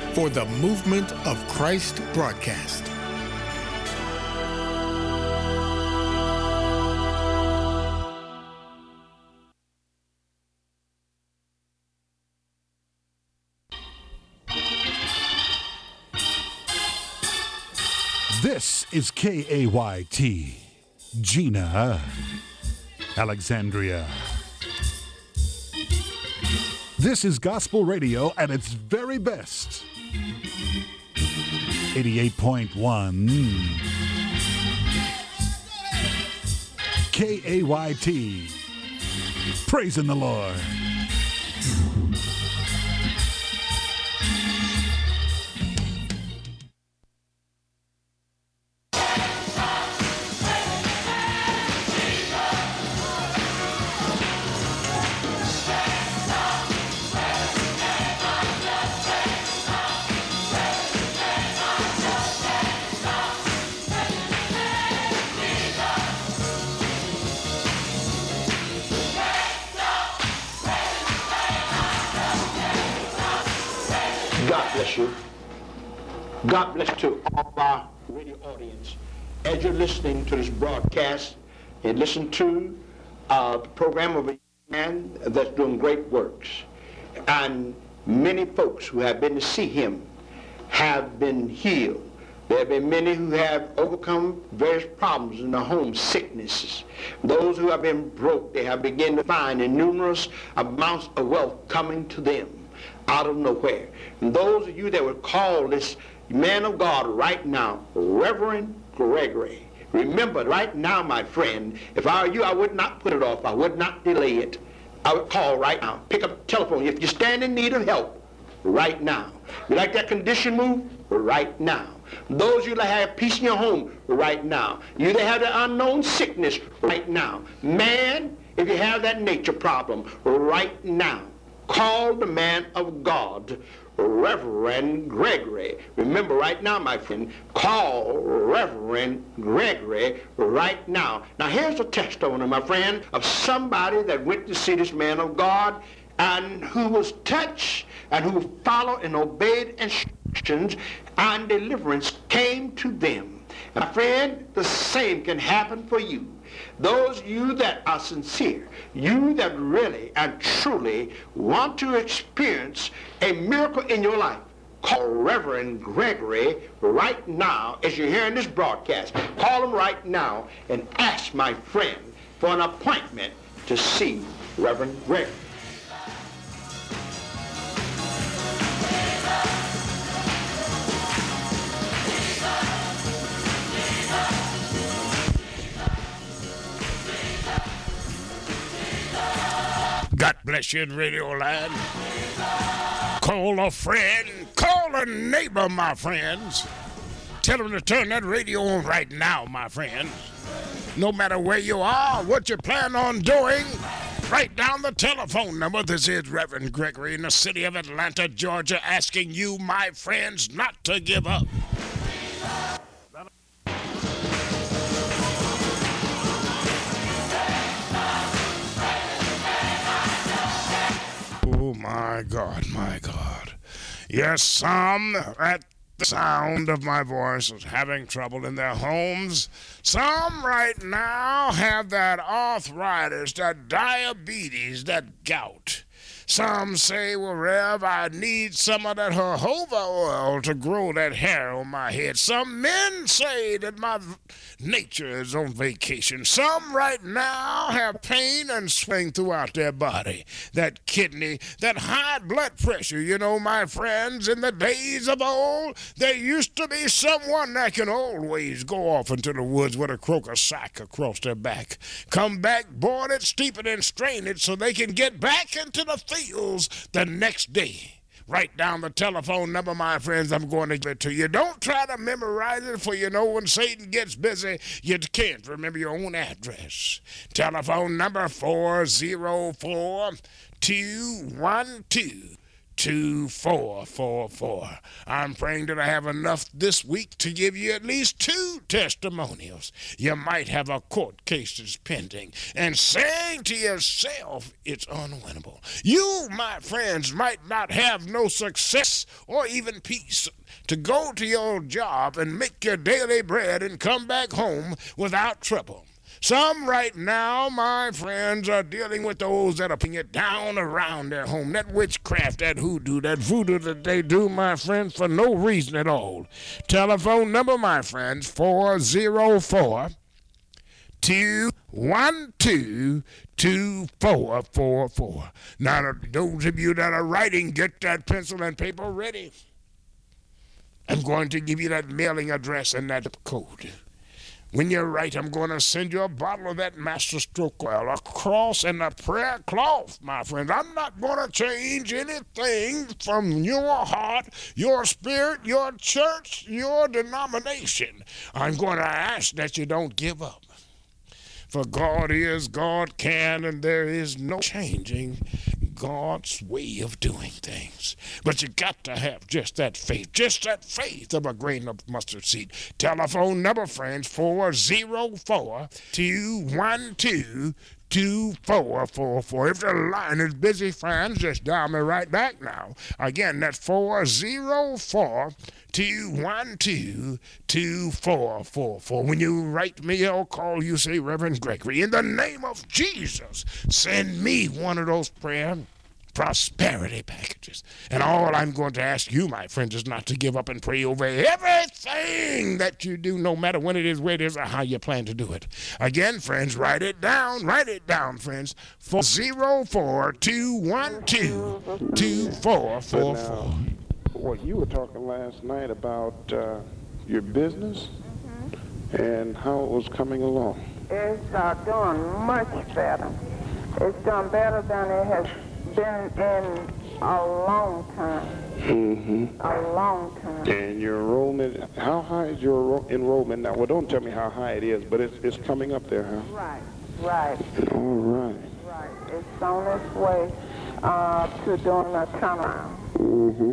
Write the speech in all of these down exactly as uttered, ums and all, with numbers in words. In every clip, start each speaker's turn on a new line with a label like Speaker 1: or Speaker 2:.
Speaker 1: for the Movement of Christ broadcast.
Speaker 2: This is K A Y T, Gina, Alexandria. This is gospel radio at its very best. eighty-eight point one K A Y T, praising the Lord.
Speaker 3: God bless you. God bless to all our radio audience. As you're listening to this broadcast, and listen to uh, the program of a man that's doing great works. And many folks who have been to see him have been healed. There have been many who have overcome various problems in their home, sicknesses. Those who have been broke, they have begun to find numerous amounts of wealth coming to them out of nowhere. And those of you that would call this man of God right now, Reverend Gregory, remember right now, my friend, if I were you, I would not put it off. I would not delay it. I would call right now. Pick up the telephone. If you stand in need of help, right now. You like that condition move? Right now. Those of you that have peace in your home, right now. You that have the unknown sickness, right now. Man, if you have that nature problem, right now. Call the man of God, Reverend Gregory. Remember right now, my friend, call Reverend Gregory right now. Now here's a testimony, my friend, of somebody that went to see this man of God and who was touched and who followed and obeyed instructions, and deliverance came to them. And my friend, the same can happen for you. Those of you that are sincere, you that really and truly want to experience a miracle in your life, call Reverend Gregory right now as you're hearing this broadcast. Call him right now and ask my friend for an appointment to see Reverend Gregory.
Speaker 4: God bless you in Radio Land. Call a friend, call a neighbor, my friends. Tell them to turn that radio on right now, my friends. No matter where you are, what you plan on doing, write down the telephone number. This is Reverend Gregory in the city of Atlanta, Georgia, asking you, my friends, not to give up. Oh, my God, my God. Yes, some at the sound of my voice is having trouble in their homes. Some right now have that arthritis, that diabetes, that gout. Some say, well, Rev, I need some of that jojoba oil to grow that hair on my head. Some men say that my nature is on vacation. Some right now have pain and swelling throughout their body. That kidney, that high blood pressure. You know, my friends, in the days of old, there used to be someone that can always go off into the woods with a crocus sack across their back. Come back, board it, steep it, and strain it so they can get back into the fields the next day. Write down the telephone number, my friends. I'm going to give it to you. Don't try to memorize it, for you know when Satan gets busy, you can't remember your own address. Telephone number four oh four, two one two, two four four four. I'm praying that I have enough this week to give you at least two testimonials. You might have a court case that's pending and saying to yourself it's unwinnable. You, my friends, might not have no success or even peace to go to your job and make your daily bread and come back home without trouble. Some right now, my friends, are dealing with those that are putting it down around their home. That witchcraft, that hoodoo, that voodoo that they do, my friends, for no reason at all. Telephone number, my friends, four oh four, two one two, two four four four. Now, those of you that are writing, get that pencil and paper ready. I'm going to give you that mailing address and that code. When you write, I'm going to send you a bottle of that Master Stroke Oil, a cross, and a prayer cloth, my friend. I'm not going to change anything from your heart, your spirit, your church, your denomination. I'm going to ask that you don't give up. For God is, God can, and there is no changing God's way of doing things. But you got to have just that faith, just that faith of a grain of mustard seed. Telephone number, friends, four oh four, two one two, two four four four. If the line is busy, friends, just dial me right back now. Again, that's four oh four, two one two, two four four four. When you write me or call, you say, Reverend Gregory, in the name of Jesus, send me one of those prayer prosperity packages. And all I'm going to ask you, my friends, is not to give up and pray over everything that you do, no matter when it is, where it is, or how you plan to do it. Again, friends, write it down. Write it down, friends. four oh four, two one two, two four four four.
Speaker 5: Well, you were talking last night about uh, your business mm-hmm. and how it was coming along.
Speaker 6: It's uh, doing much better. It's done better than it has been in a long time.
Speaker 5: Mm-hmm.
Speaker 6: A long time.
Speaker 5: And your enrollment, how high is your enrollment now? Well, don't tell me how high it is, but it's it's coming up there, huh?
Speaker 6: Right, right.
Speaker 5: All right.
Speaker 6: Right. It's on its way uh, to doing a turnaround.
Speaker 5: Mm-hmm.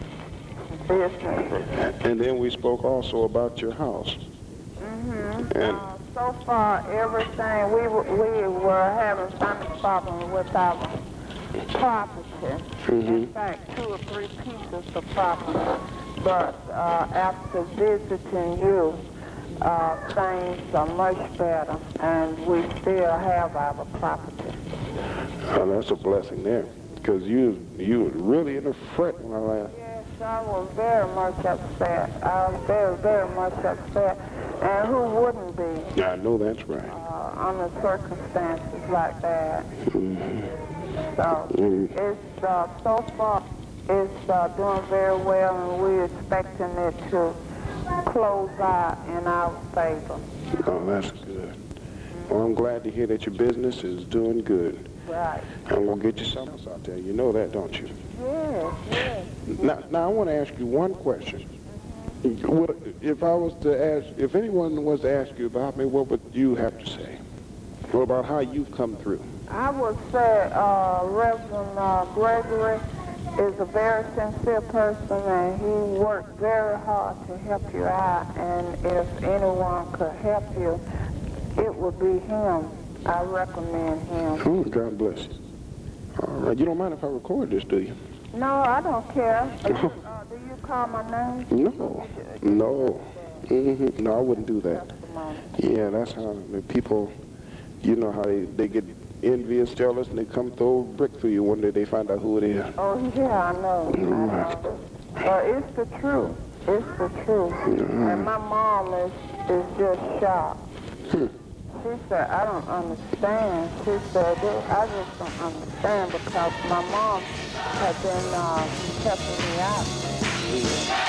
Speaker 6: Businesses.
Speaker 5: And then we spoke also about your house.
Speaker 6: Mm-hmm.
Speaker 5: And
Speaker 6: uh, so far, everything, we, were- we were having some problem with our property.
Speaker 5: Mm-hmm.
Speaker 6: In fact, two or three pieces of property. But uh, after visiting you, uh, things are much better, and we still have our property.
Speaker 5: oh, that's a blessing there, because you you were really in a fret when I left.
Speaker 6: Yes, I was very much upset. I was very, very much upset. And who wouldn't be?
Speaker 5: Yeah, I know that's right.
Speaker 6: Uh, under circumstances like that.
Speaker 5: Mm-hmm.
Speaker 6: So
Speaker 5: Mm-hmm.
Speaker 6: it's uh, so far it's uh, doing very well, and we're expecting it to close out in our favor.
Speaker 5: Oh, that's good. Well, I'm glad to hear that your business is doing good.
Speaker 6: Right.
Speaker 5: I'm gonna get you something else out there. You know that, don't you?
Speaker 6: Yes, yes.
Speaker 5: Now, now I want to ask you one question. What, if I was to ask, if anyone was to ask you about me, what would you have to say? What about how you've come through?
Speaker 6: I would say uh, Reverend uh, Gregory is a very sincere person, and he worked very hard to help you out. And if anyone could help you, it would be him. I recommend him.
Speaker 5: Oh, God bless you. All right, you don't mind if I record this, do you?
Speaker 6: No, I don't care. Uh, you, uh, do you call my name?
Speaker 5: No, no. Mm-hmm. No, I wouldn't do that.
Speaker 6: Testimony.
Speaker 5: Yeah, that's how the people, you know how they, they get envious, jealous, and they come throw a brick through you one day they find out who it is.
Speaker 6: Oh, yeah, I know. I know. But it's the truth. It's the truth.
Speaker 5: Mm-hmm.
Speaker 6: And my mom is, is just shocked.
Speaker 5: Hmm.
Speaker 6: She said, I don't understand. She said, I just don't understand because my mom had been uh, helping me out.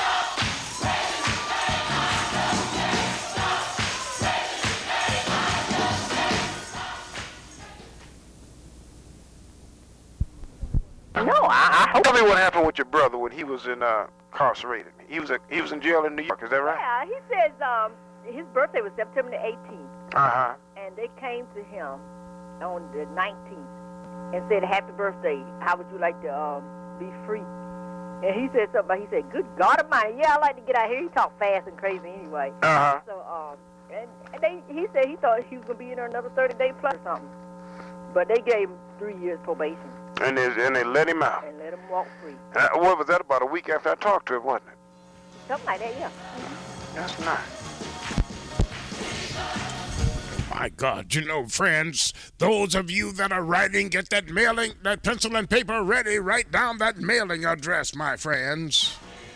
Speaker 5: No, I, I tell me what happened with your brother when he was in uh, incarcerated. He was a, he was in jail in New York. Is that right?
Speaker 7: Yeah, he says um, his birthday was September the eighteenth,
Speaker 5: Uh huh.
Speaker 7: and they came to him on the nineteenth and said, "Happy birthday! How would you like to um, be free. And he said something about, he said, good God Almighty, yeah, I like to get out here. He talked fast and crazy anyway.
Speaker 3: Uh-huh.
Speaker 7: So, um, and, and they, he said he thought he was going to be in there another thirty day plus or something. But they gave him three years probation.
Speaker 5: And they, and they let him out.
Speaker 7: And let him walk free.
Speaker 5: Uh, what was that, about a week after I talked to him, wasn't it?
Speaker 7: Something like that, yeah.
Speaker 5: That's nice.
Speaker 4: My God, you know, friends, those of you that are writing, get that mailing, that pencil and paper ready. Write down that mailing address, my friends.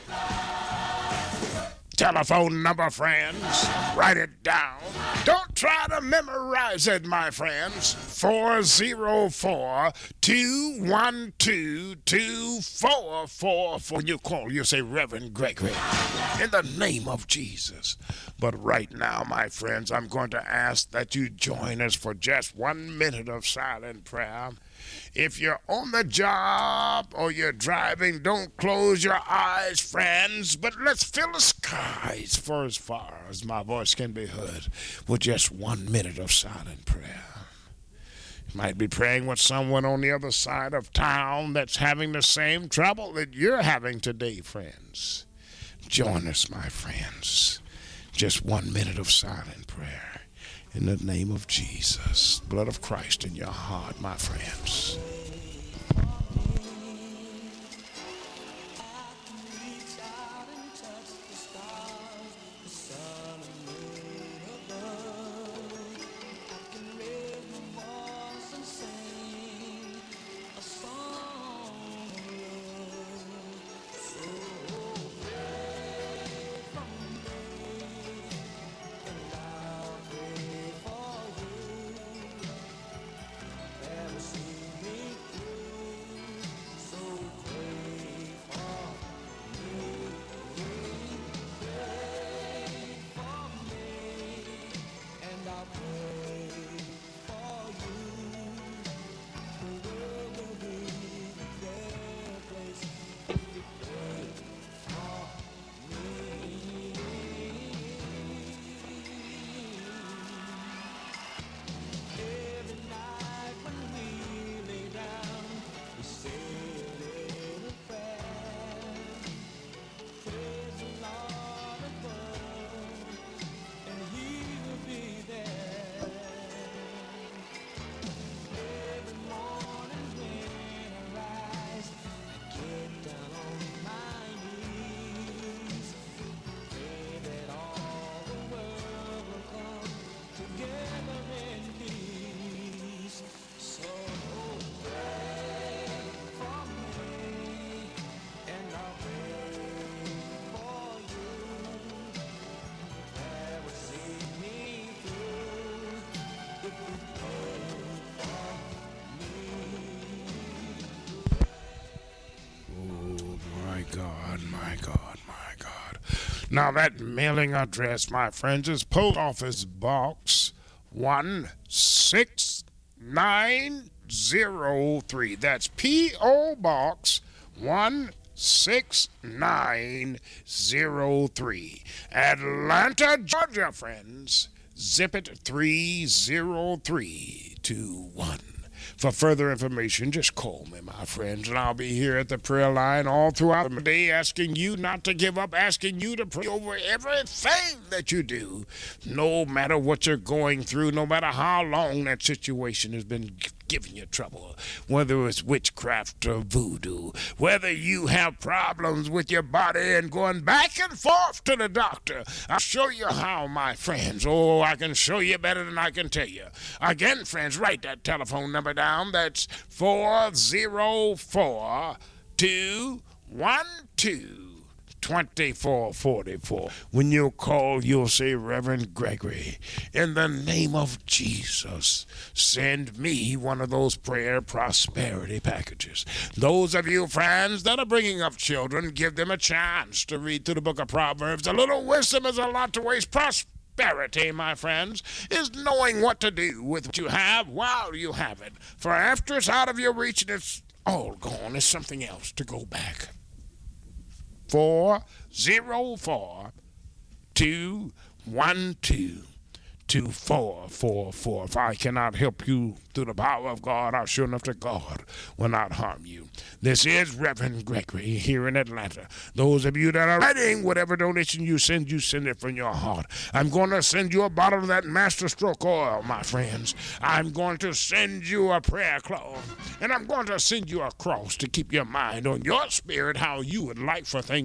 Speaker 4: Telephone number, friends. Write it down. Don't try to memorize it, my friends. four oh four, two one two, two four four four. When you call, you say, Reverend Gregory, in the name of Jesus. But right now, my friends, I'm going to ask that you join us for just one minute of silent prayer. If you're on the job or you're driving, don't close your eyes, friends, but let's fill the skies for as far as my voice can be heard with just one minute of silent prayer. You might be praying with someone on the other side of town that's having the same trouble that you're having today, friends. Join us, my friends. Just one minute of silent prayer. In the name of Jesus, blood of Christ in your heart, my friends. God, my God, my God. Now that mailing address, my friends, is Post Office Box one six nine zero three. That's P O Box one six nine zero three. Atlanta, Georgia, friends. Zip it three zero three two one. For further information, just call me, my friends, and I'll be here at the prayer line all throughout the day asking you not to give up, asking you to pray over everything that you do, no matter what you're going through, no matter how long that situation has been giving you trouble, whether it's witchcraft or voodoo, whether you have problems with your body and going back and forth to the doctor. I'll show you how, my friends. Oh, I can show you better than I can tell you. Again, friends, write that telephone number down. That's four oh four, two one two, two four four four. When you call, you'll say, Reverend Gregory, in the name of Jesus, send me one of those prayer prosperity packages. Those of you friends that are bringing up children, give them a chance to read through the book of Proverbs. A little wisdom is a lot to waste. Prosperity, my friends, is knowing what to do with what you have while you have it. For after it's out of your reach and it's all gone, there's something else to go back. four oh four, two one two, two four four four. If I cannot help you through the power of God, I'm sure enough that God will not harm you. This is Reverend Gregory here in Atlanta. Those of you that are writing, whatever donation you send, you send it from your heart. I'm going to send you a bottle of that Master Stroke oil, my friends. I'm going to send you a prayer cloth, and I'm going to send you a cross to keep your mind on your spirit how you would like for things